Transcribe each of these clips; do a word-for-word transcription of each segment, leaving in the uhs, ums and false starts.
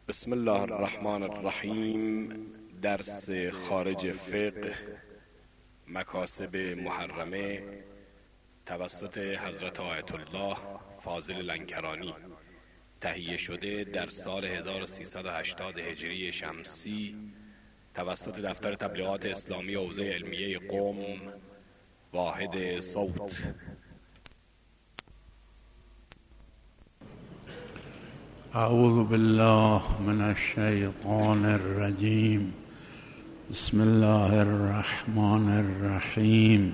بسم الله الرحمن الرحیم. درس خارج فقه، مکاسب محرمه، توسط حضرت آیت الله فاضل لنکرانی، تهیه شده در سال هزار و سیصد و هشتاد هجری شمسی توسط دفتر تبلیغات اسلامی حوزه علمیه قم، واحد صوت. اعوذ بالله من الشیطان الرجیم. بسم الله الرحمن الرحیم.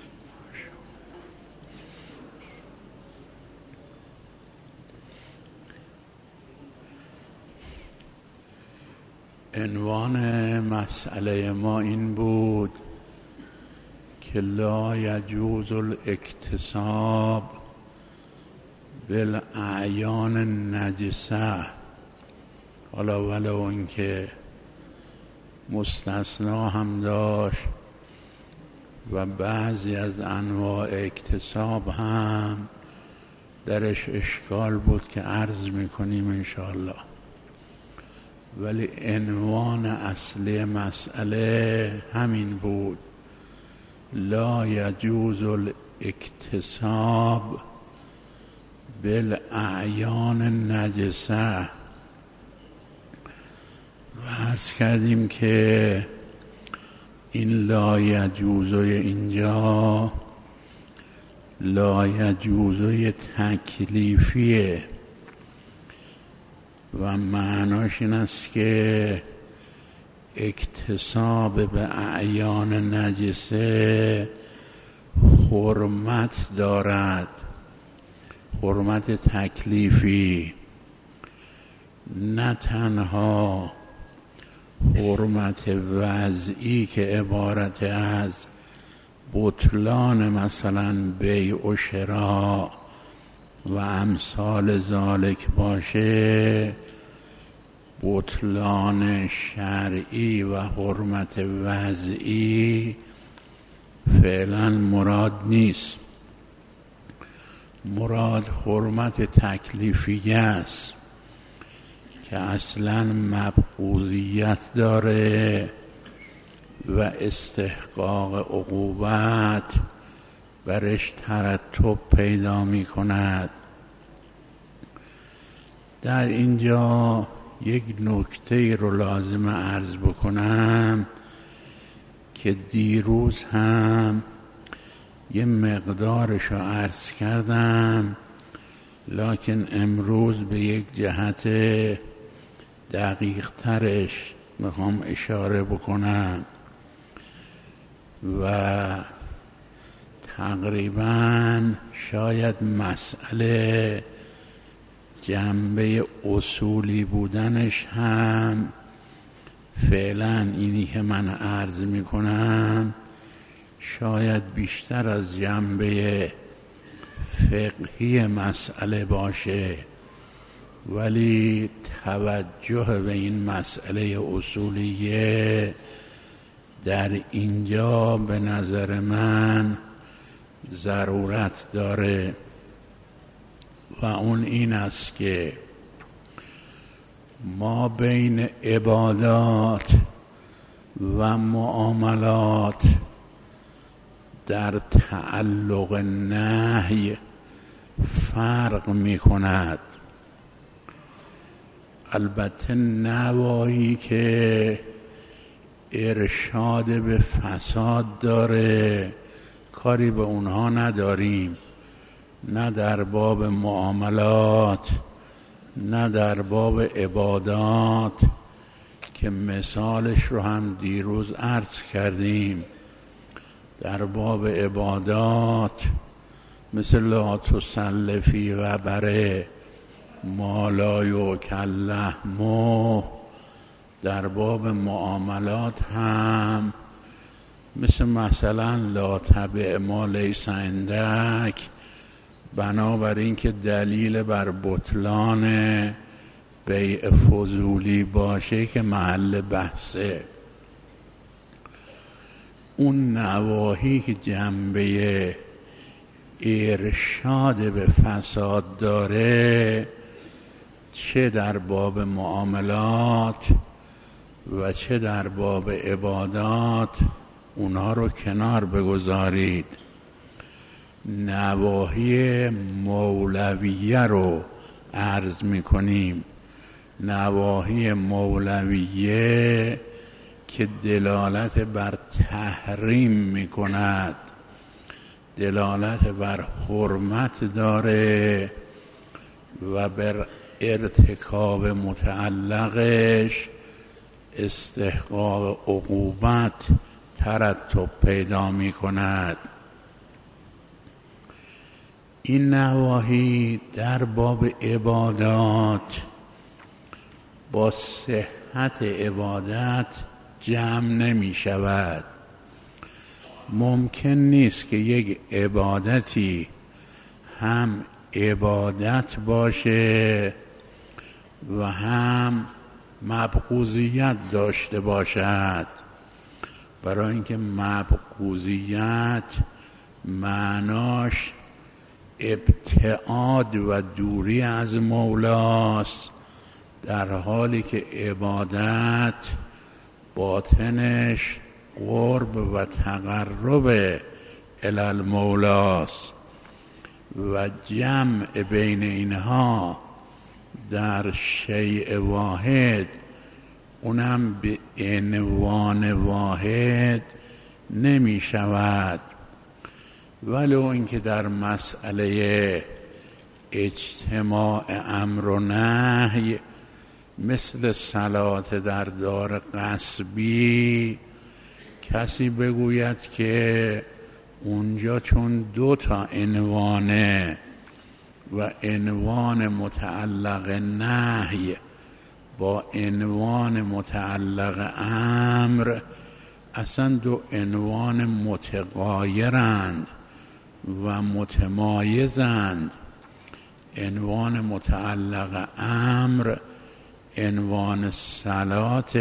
عنوان مسئله ما این بود که لا یجوز الاکتساب بالاعیان النجسه، حالا ولو اینکه مستثنا هم داشت و بعضی از انواع اکتساب هم درش اشکال بود که عرض میکنیم انشاءالله، ولی عنوان اصلی مسئله همین بود: لا یجوز الاکتساب بالاعیان النجسه. و عرض کردیم که این لا یجوزوی اینجا لا یجوزوی تکلیفیه و معناش این است که اکتساب به اعیان نجسه حرمت دارد، حرمت تکلیفی، نه تنها حرمت وضعی که عبارت از بطلان مثلا بیع و شراء و امثال ذالک باشه، بطلان شرعی و حرمت وضعی فعلا مراد نیست. مراد حرمت تکلیفی است که اصلا مبعوضیت داره و استحقاق عقوبت برش ترتب پیدا می کند. در اینجا یک نکته رو لازم عرض بکنم که دیروز هم یه مقدارش رو عرض کردم، لکن امروز به یک جهت دقیق ترش میخوام اشاره بکنم و تقریبا شاید مسئله جنبه اصولی بودنش هم فعلا اینی که من عرض میکنم شاید بیشتر از جنبه فقهی مسئله باشه، ولی توجه به این مسئله اصولیه در اینجا به نظر من ضرورت داره و اون این است که ما بین عبادات و معاملات در تعلق نهی فرق می کند. البته نواهی که ارشاد به فساد داره کاری به اونها نداریم، نه در باب معاملات نه در باب عبادات که مثالش رو هم دیروز عرض کردیم. در باب عبادات مثل لا تسل فی قبره ما لا یؤکل لحمه، در باب معاملات هم مثل مثلا لا تبع ما لیس عندک، بنابراین که دلیل بر بطلان بیع فضولی باشه که محل بحثه. اون نواهی که جنبه ارشاد به فساد داره چه در باب معاملات و چه در باب عبادات اونها رو کنار بگذارید. نواحی مولویه رو عرض میکنیم. نواحی مولویه که دلالت بر تحریم میکند، دلالت بر حرمت داره و بر ارتکاب متعلقش استحقاق عقوبت ترتب پیدا می کند. این نواحی در باب عبادات با صحت عبادت جمع نمی شود. ممکن نیست که یک عبادتی هم عبادت باشه و هم مبغوضیت داشته باشد. برای اینکه مبغوضیت معناش ابتعاد و دوری از مولاست، در حالی که عبادت باطنش قرب و تقرب الی المولاست و جمع بین اینها در شیء واحد، اونم به عنوان واحد نمی شود. ولو اینکه در مسئله اجتماع امر و نهی مثل صلات در دار غصبی کسی بگوید که اونجا چون دو تا عنوانه و عنوان متعلق نهی با عنوان متعلق امر اصلا دو عنوان متغایرند و متمایزند. عنوان متعلق امر عنوان صلات،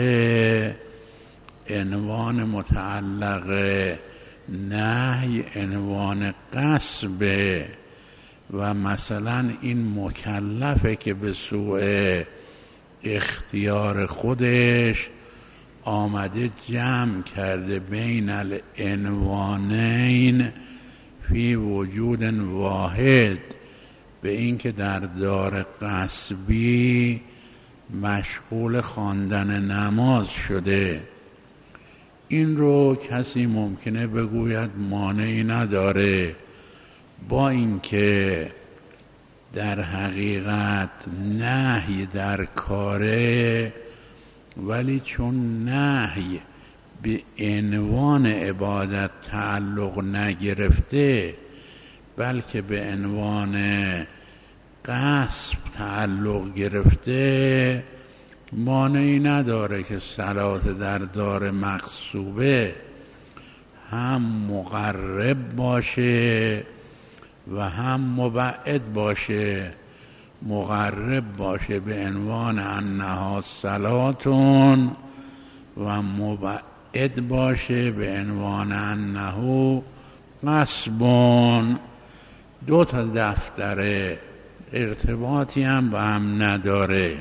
عنوان متعلق نهی عنوان غصب. و مثلا این مکلفه که به سوء اختیار خودش آمده جمع کرده بین العنوانین فی وجود واحد، به اینکه در دار غصبی مشغول خواندن نماز شده. این رو کسی ممکنه بگوید مانعی نداره، با اینکه در حقیقت نهی در کاره، ولی چون نهی به عنوان عبادت تعلق نگرفته بلکه به عنوان غصب تعلق گرفته، مانعی نداره که صلات در دار مغصوبه هم مقرب باشه و هم مبعد باشه. مقرب باشه به عنوان انها صلاتون و مبعد باشه به عنوان انه غصبون. دو تا دفتر ارتباطی هم با هم نداره.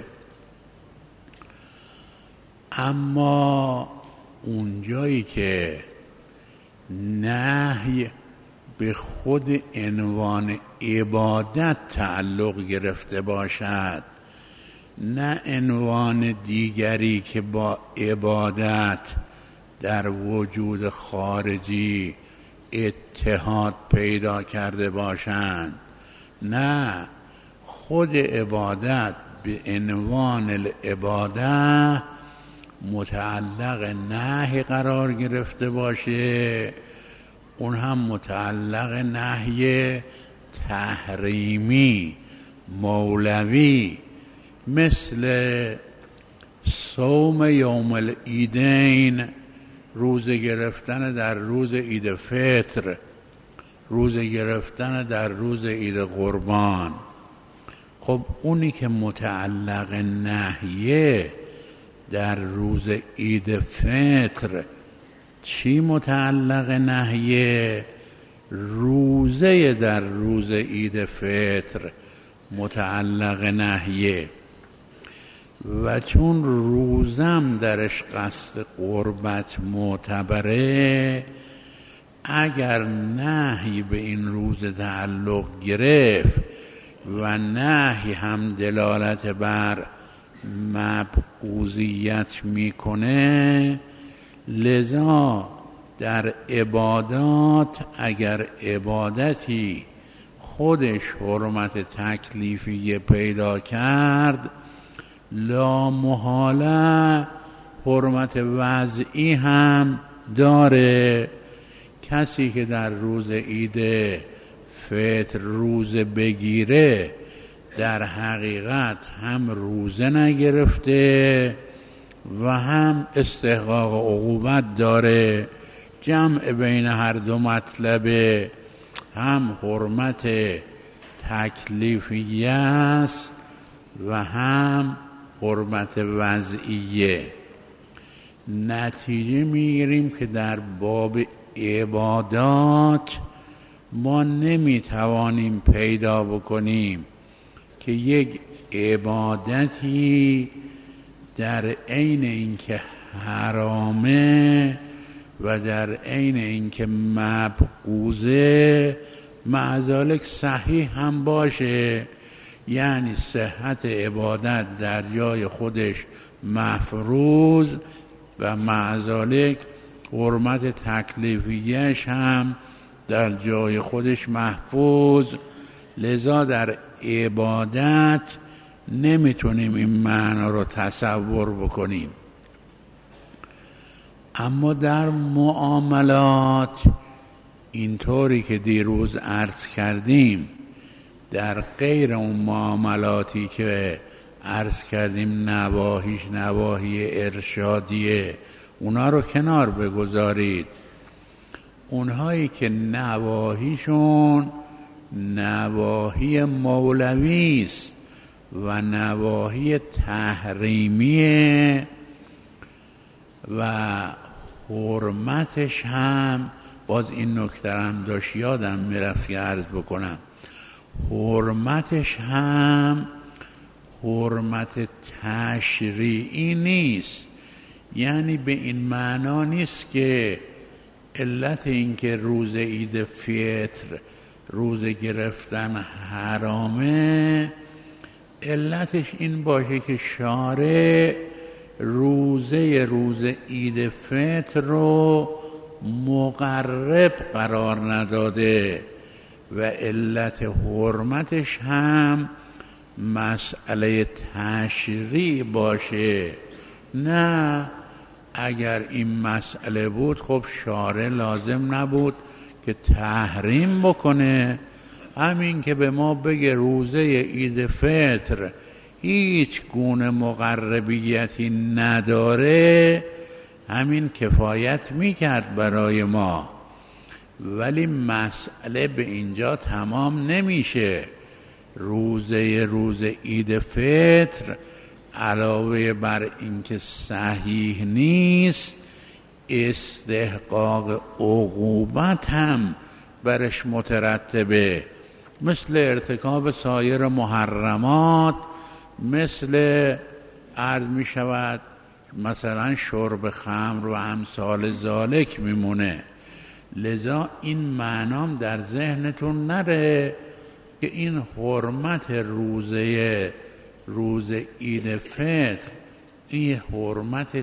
اما اونجایی که نهی به خود عنوان عبادت تعلق گرفته باشد، نه عنوان دیگری که با عبادت در وجود خارجی اتحاد پیدا کرده باشند، نه خود عبادت به عنوان العباده متعلق نهی قرار گرفته باشه، اون هم متعلق نهی تحریمی مولوی، مثل صوم یوم العیدین، روزه گرفتن در روز عید فطر، روزه گرفتن در روز عید قربان. خب اونی که متعلق نهیه در روز عید فطر، چی متعلق نهیه؟ روزه در روز عید فطر متعلق نهیه. و چون روزم درش قصد قربت معتبره، اگر نهی به این روز تعلق گرفت و نهی هم دلالت بر مبغوضیت میکنه، لذا در عبادات اگر عبادتی خودش حرمت تکلیفی پیدا کرد، لا محاله حرمت وضعی هم داره. کسی که در روز عید فطر روزه بگیره در حقیقت هم روزه نگرفته و هم استحقاق عقوبت داره. جمع بین هر دو مطلبه، هم حرمت تکلیفیه است و هم حرمت وضعیه. نتیجه میگیریم که در باب عبادات ما نمیتوانیم پیدا بکنیم که یک عبادتی در عین اینکه حرامه و در عین اینکه مبغوضه معذالک صحیح هم باشه، یعنی صحت عبادت در جای خودش مفروض و معذالک حرمت تکلیفیش هم در جای خودش محفوظ. لذا در عبادت نمیتونیم این معنا رو تصور بکنیم. اما در معاملات اینطوری که دیروز عرض کردیم، در غیر اون معاملاتی که عرض کردیم نواهیش نواهی ارشادیه، اونا رو کنار بگذارید. اونهایی که نواهیشون نواهی مولوی است و نواهی تحریمیه و حرمتش هم، باز این نکته هم داشت یادم میرفت که عرض بکنم، حرمتش هم حرمت تشریعی نیست. یعنی به این معنا نیست که علت این که روز عید فطر روزه گرفتن حرامه، علتش این باشه که شارع روزه روز عید فطر رو مقرب قرار نداده و علت حرمتش هم مسئله تشریع باشه. نه، اگر این مسئله بود خب شارع لازم نبود که تحریم بکنه. همین که به ما بگه روزه عید فطر هیچ گونه مقربیتی نداره، همین کفایت میکرد برای ما. ولی مسئله به اینجا تمام نمیشه. روزه روز عید فطر علاوه بر اینکه صحیح نیست، استحقاق عقوبت هم برش مترتبه، مثل ارتکاب سایر محرمات، مثل عرض می شود مثلا شرب خمر و امثال ذالک میمونه. لذا این معنام در ذهنتون نره که این حرمت روزه روز عید فطر این حرمت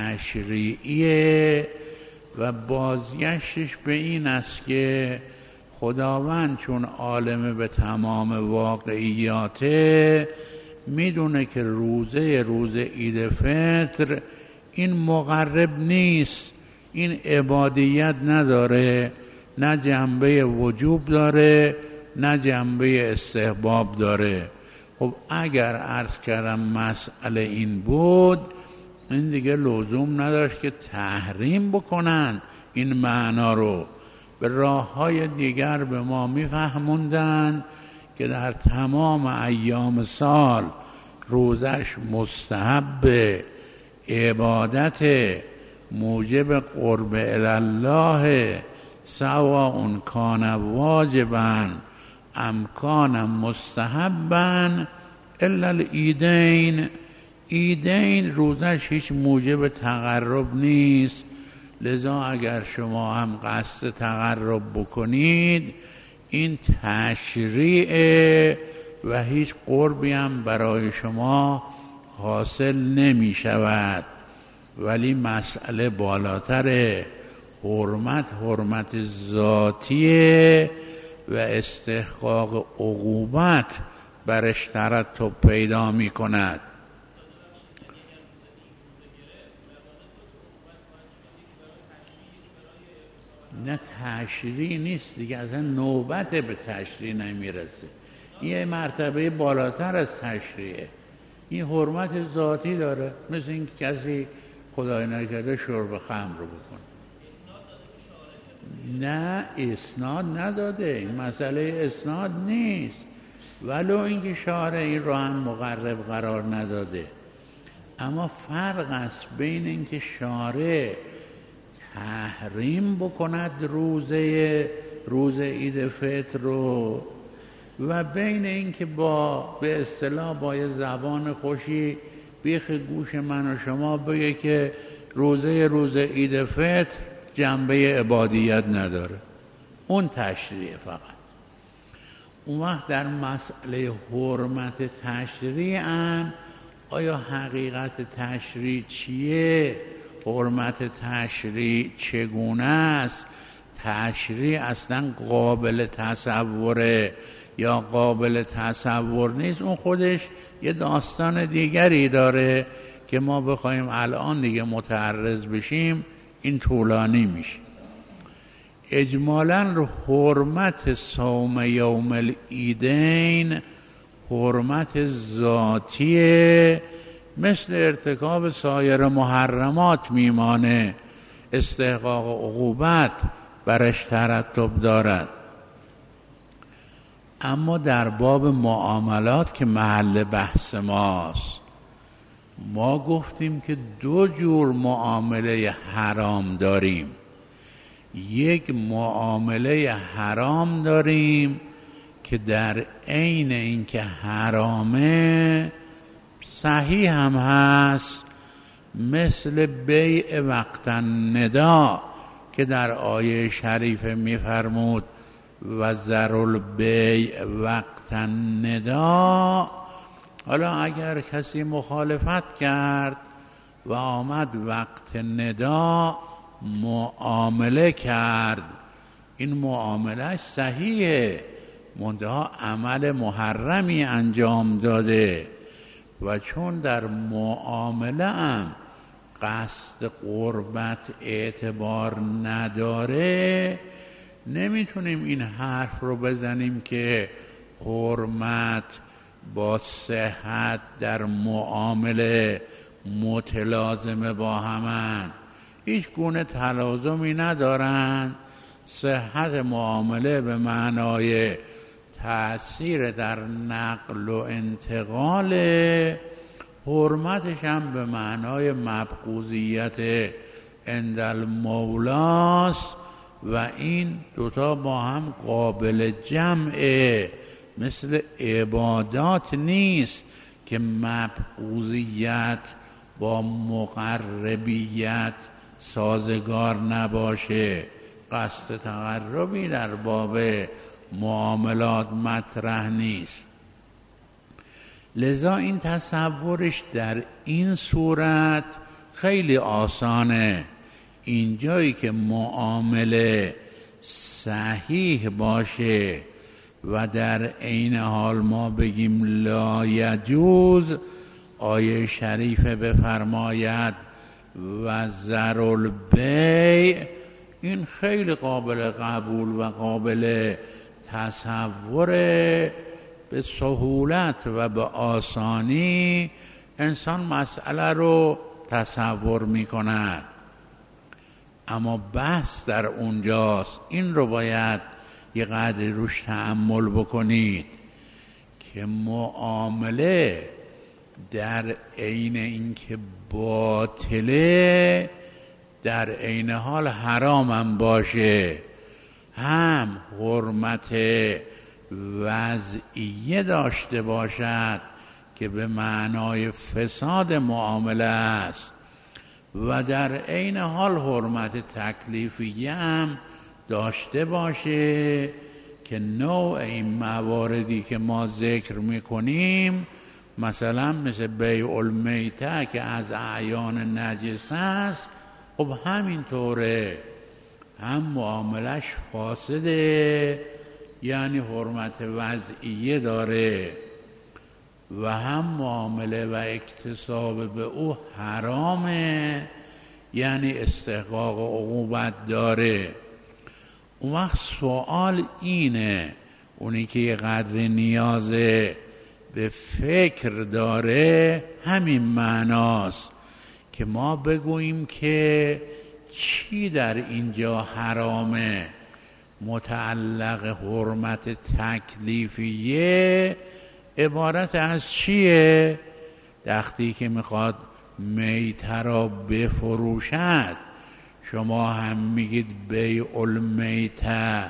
تشریعیه و بازگشتش به این است که خداوند چون عالم به تمام واقعیاته میدونه که روزه روز عید فطر این مقرب نیست، این عبادیت نداره، نه جنبه وجوب داره نه جنبه استحباب داره. خب اگر عرض کردم مسئله این بود، این دیگه لزوم نداشت که تحریم بکنن این معنا رو. به راه های دیگر به ما میفهموندن که در تمام ایام سال روزش مستحب عبادت موجب قرب الله، سواء کان واجبا ام کان مستحبا الا العیدین. ایدین روزش هیچ موجب تقرب نیست، لذا اگر شما هم قصد تقرب بکنید این تشریع و هیچ قربی هم برای شما حاصل نمی شود. ولی مسئله بالاتره، حرمت حرمت ذاتیه و استحقاق عقوبت برش ترتب پیدا می کند. نه تشریع نیست دیگه، اصلا نوبت به تشریع نمیرسه. این یه مرتبه بالاتر از تشریعه. این حرمت ذاتی داره، مثل این که کسی خدای نکرده شرب خمر رو بکنه. نه اسناد نداده، این مسئله اسناد نیست، ولو اینکه شارع این رو هم مقرب قرار نداده. اما فرق است بین اینکه شارع تحریم بکند روزه روز عید فطر رو و بین اینکه با به اصطلاح با یه زبان خوشی بیخ گوش من و شما بگه که روزه روز عید فطر جنبه عبادیت نداره. اون تشریع فقط. اون وقت در مسئله حرمت تشریع هم آیا حقیقت تشریع چیه؟ حرمت تشریع چگونه است؟ تشریع اصلا قابل تصوره یا قابل تصور نیست؟ اون خودش یه داستان دیگری داره که ما بخوایم الان دیگه متعرض بشیم این طولانی میشه. اجمالاً حرمت صوم یوم العیدین حرمت ذاتیه، مثل ارتکاب سایر محرمات میمانه، استحقاق عقوبت برش ترتب دارد. اما در باب معاملات که محل بحث ماست، ما گفتیم که دو جور معامله حرام داریم. یک معامله حرام داریم که در عین اینکه حرامه صحیح هم هست، مثل بیع وقت الندا که در آیه شریفه می‌فرمود و ذروا البیع وقت الندا. حالا اگر کسی مخالفت کرد و آمد وقت ندا معامله کرد، این معامله صحیحه، منتها عمل محرمی انجام داده و چون در معامله هم قصد قربت اعتبار نداره، نمیتونیم این حرف رو بزنیم که حرمت با صحت در معامله متلازمه با همن. هیچ گونه تلازمی ندارن. صحت معامله به معنای تأثیر در نقل و انتقال، حرمتش هم به معنای مبغوضیت عند المولاست و این دوتا با هم قابل جمعه. مثل عبادات نیست که مبغوضیت با مقربیت سازگار نباشه. قصد تقربی در باب معاملات مطرح نیست. لذا این تصورش در این صورت خیلی آسانه. اینجایی که معامله صحیح باشه و در عین حال ما بگیم لا یجوز، آیه شریفه بفرماید و ذروا البیع، این خیلی قابل قبول و قابل تصور. به سهولت و به آسانی انسان مسئله رو تصور می کند. اما بحث در اونجاست، این رو باید یه قدری روش تأمل بکنید که معامله در عین اینکه باطله، در عین حال حرام هم باشه، هم حرمت وضعیه داشته باشد که به معنای فساد معامله است و در عین حال حرمت تکلیفیه هم داشته باشه که نوع این مواردی که ما ذکر میکنیم، مثلا مثل بیع المیته که از اعیان نجس است، خب همینطوره، هم معاملش فاسده یعنی حرمت وضعیه داره و هم معامله و اکتساب به او حرامه یعنی استحقاق عقوبت داره. اون وقت سوال اینه، اونی که یه قدر نیاز به فکر داره همین معناست که ما بگوییم که چی در اینجا حرامه. متعلق حرمت تکلیفیه عبارت از چیه؟ وقتی که میخواد میته را بفروشد، شما هم میگید بیع المیته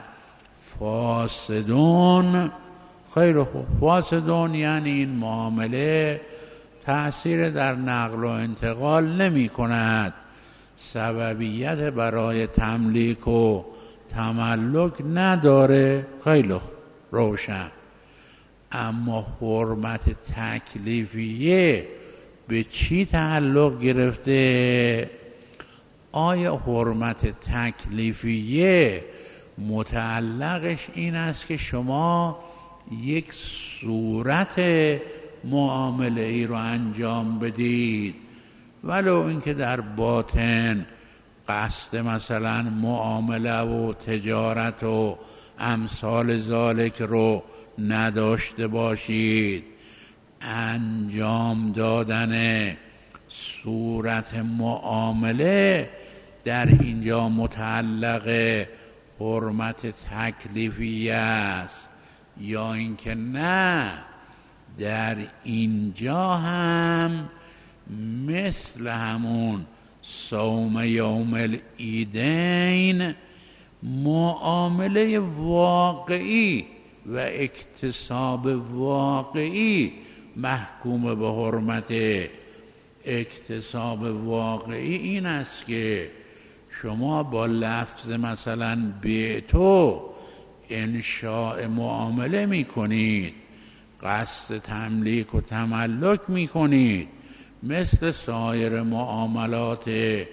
فاسدون. خیلی خوب، فاسدون یعنی این معامله تأثیر در نقل و انتقال نمی کند، سببیت برای تملیک و تملک نداره. خیلی روشن. اما حرمت تکلیفیه به چی تعلق گرفته؟ آیا حرمت تکلیفیه متعلقش این است که شما یک صورت معامله ای رو انجام بدید، ولو اینکه در باطن قصد مثلا معامله و تجارت و امثال ذالک رو نداشته باشید، انجام دادن صورت معامله در اینجا متعلق حرمت تکلیفیه است، یا اینکه نه در اینجا هم مثل همون صوم یوم العیدین معامله واقعی و اکتساب واقعی محکوم به حرمت. اکتساب واقعی این است که شما با لفظ مثلا بیعتو انشاء معامله می کنید، قصد تملیک و تملک می کنید، مثل سایر معاملات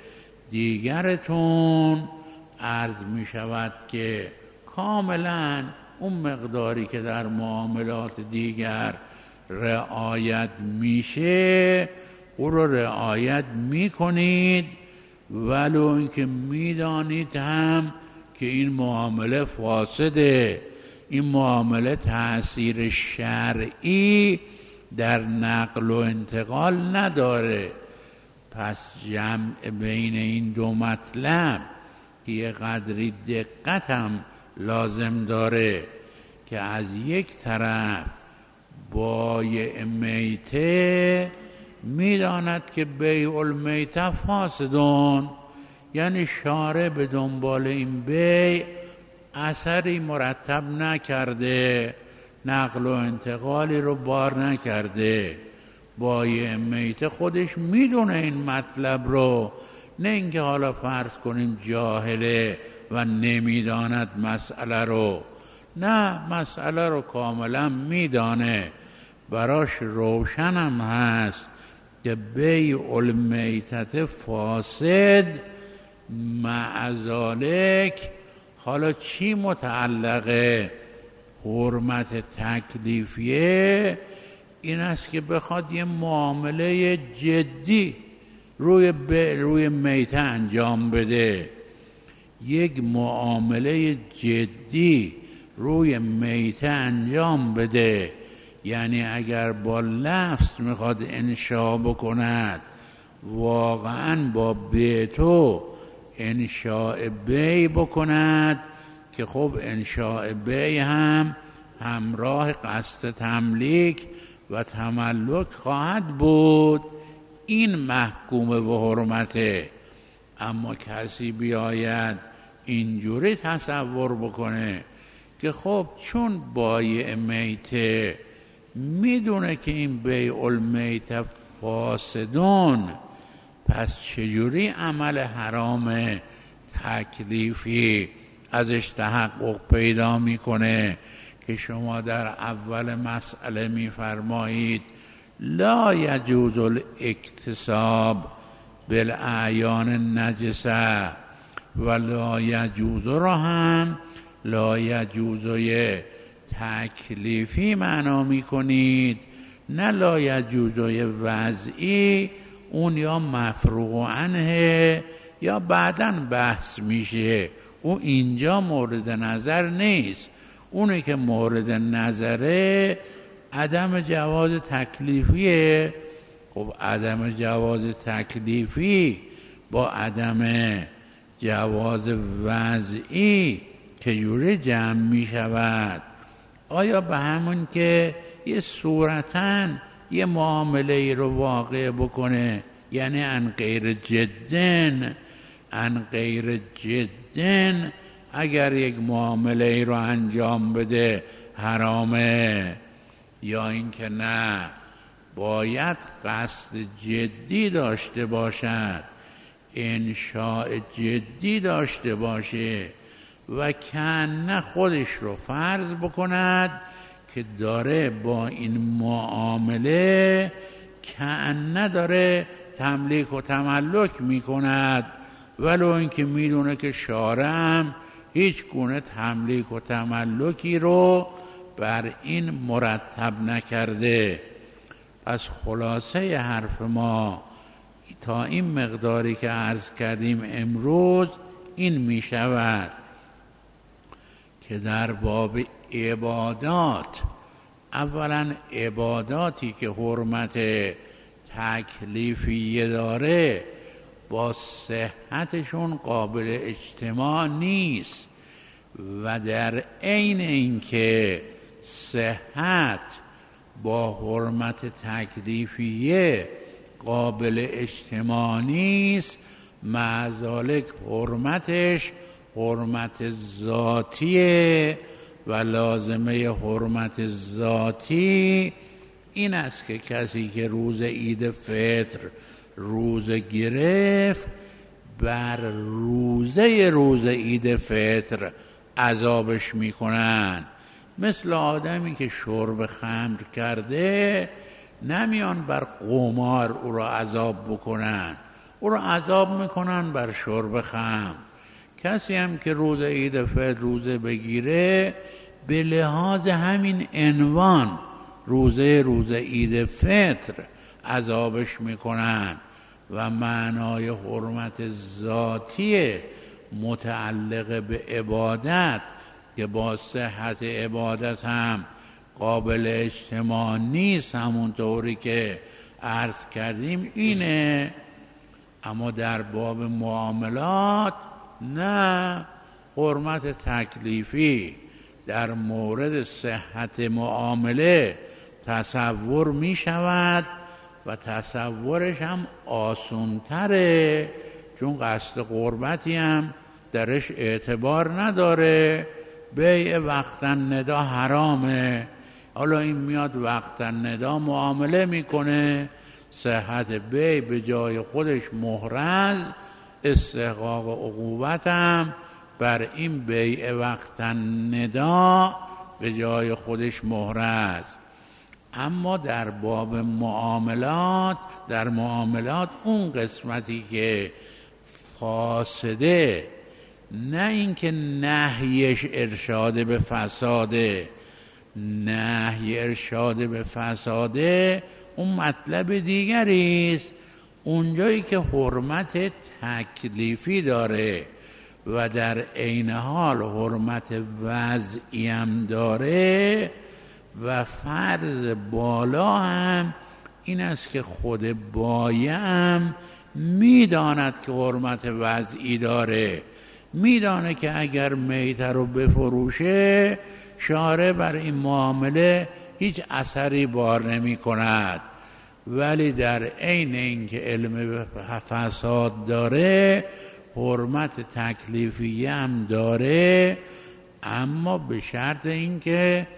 دیگرتون عرض می شود که کاملا اون مقداری که در معاملات دیگر رعایت میشه او رو رعایت میکنید، ولو اینکه میدانید هم که این معامله فاسده، این معامله تأثیر شرعی در نقل و انتقال نداره. پس جمع بین این دو مطلب که یه قدری دقت هم لازم داره که از یک طرف بایع میته میداند که بیع المیته فاسدون، یعنی شارع به دنبال این بیع اثری مرتب نکرده، نقل و انتقالی رو بار نکرده. بایع میته خودش میدونه این مطلب رو، نه اینکه حالا فرض کنیم جاهله و نمیداند مسئله رو، نه مسئله رو کاملا میدانه، براش روشن هم هست که بیع المیتت فاسد. مع ذالک حالا چی متعلقه حرمت تکلیفیه؟ این است که بخواد یه معامله جدی روی روی میته انجام بده، یک معامله جدی روی میته انجام بده، یعنی اگر با لفظ میخواد انشاء بکند، واقعا با بیعتو انشاء بیع بکند که خب انشاء بیع هم همراه قصد تملیک و تملک خواهد بود، این محکوم به حرمته. اما کسی بیاید اینجوری تصور بکنه که خب چون بایع میته میدونه که این بیع المیت فاسدون، پس چجوری عمل حرام تکلیفی ازش تحقق پیدا میکنه که شما در اول مسئله میفرمایید لا یجوز الاکتساب بالاعیان نجسه و لا یجوز را هم لا یجوزوی تکلیفی معنا میکنید، نه لا یجوزوی وضعی، اون یا مفروغ عنه یا بعداً بحث میشه، اون اینجا مورد نظر نیست. اونی که مورد نظره عدم جواز تکلیفیه. خب عدم جواز تکلیفی با عدم جواز وضعی چجوری جمع می شود؟ آیا به همون که یه صورتاً یه معامله ای رو واقع بکنه، یعنی ان غیر جدن ان غیر جدن اگر یک معامله ای رو انجام بده حرامه، یا اینکه نه باید قصد جدی داشته باشد، انشاء جدی داشته باشه و کنه خودش رو فرض بکند که داره با این معامله کنه داره تملیک و تملک میکند، ولو اینکه میدونه که شارعم هیچ گونه تملیک و تملکی رو بر این مرتب نکرده. پس خلاصه حرف ما تا این مقداری که عرض کردیم امروز این می شود که در باب عبادات، اولا عباداتی که حرمت تکلیفیه داره با صحتشون قابل اجتماع نیست و در عین اینکه صحت با حرمت تکلیفیه قابل اجتماع نیست، مع ذالک حرمتش حرمت ذاتیه و لازمه حرمت ذاتی این است که کسی که روز عید فطر روزه گرفت، بر روزه روز عید فطر عذابش میکنن. مثل آدمی که شرب خمر کرده نمیان بر قمار او را عذاب بکنن، او را عذاب میکنن بر شرب خمر. کسی هم که روز عید فطر روزه بگیره به لحاظ همین عنوان روزه روز عید فطر عذابش میکنن و معنای حرمت ذاتی متعلق به عبادت که با صحت عبادت هم قابل اجتماع نیست، همونطوری که عرض کردیم اینه. اما در باب معاملات نه، حرمت تکلیفی در مورد صحت معامله تصور می شود و تصورش هم آسان تره، چون قصد قربتی هم درش اعتبار نداره. بیع وقتا ندا حرامه، حالا این میاد وقتا ندا معامله میکنه، صحت بیع به جای خودش محرز، استحقاق عقوبت هم بر این بیع وقتا ندا به جای خودش محرز. اما در باب معاملات، در معاملات اون قسمتی که فاسده، نه اینکه نهیش ارشاد به فساده، نهی ارشاد به فساده اون مطلب دیگری است. اونجایی که حرمت تکلیفی داره و در عین حال حرمت وضعی هم داره و فرض بالا هم این است که خود بایع هم میداند که حرمت وضعی داره، میدانه که اگر میته رو بفروشه شارع بر این معامله هیچ اثری بار نمی کند، ولی در عین اینکه علم فساد داره حرمت تکلیفی هم داره، اما به شرط اینکه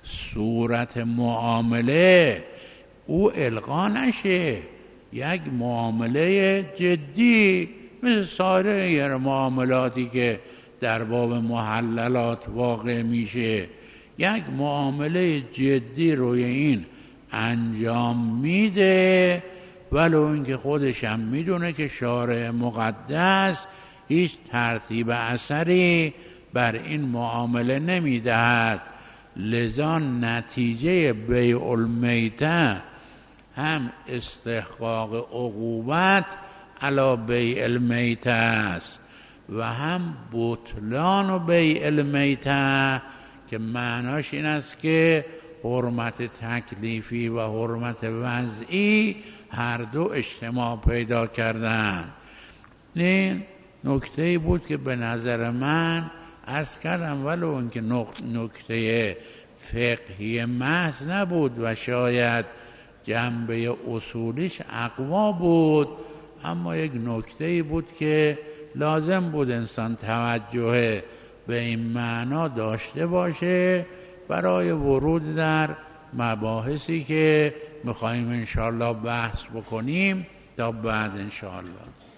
صورت معامله او القا نشه، یک معامله جدی مثل سایر معاملاتی که در باب محللات واقع میشه، یک معامله جدی روی این انجام میده، ولو اینکه خودش هم میدونه که شارع مقدس هیچ ترتیب اثری بر این معامله نمیدهد. لذا نتیجه بیع المیته هم استحقاق عقوبت علی بیع المیته است و هم بطلان و بیع المیته که معناش این است که حرمت تکلیفی و حرمت وضعی هر دو اجتماع پیدا کردن. این نکته بود که به نظر من عرض کردم ولو اینکه نکته فقهی محض نبود و شاید جنبه اصولیش اقوا بود، اما یک نکته بود که لازم بود انسان توجه به این معنا داشته باشه برای ورود در مباحثی که میخواییم انشاءالله بحث بکنیم تا بعد انشاءالله.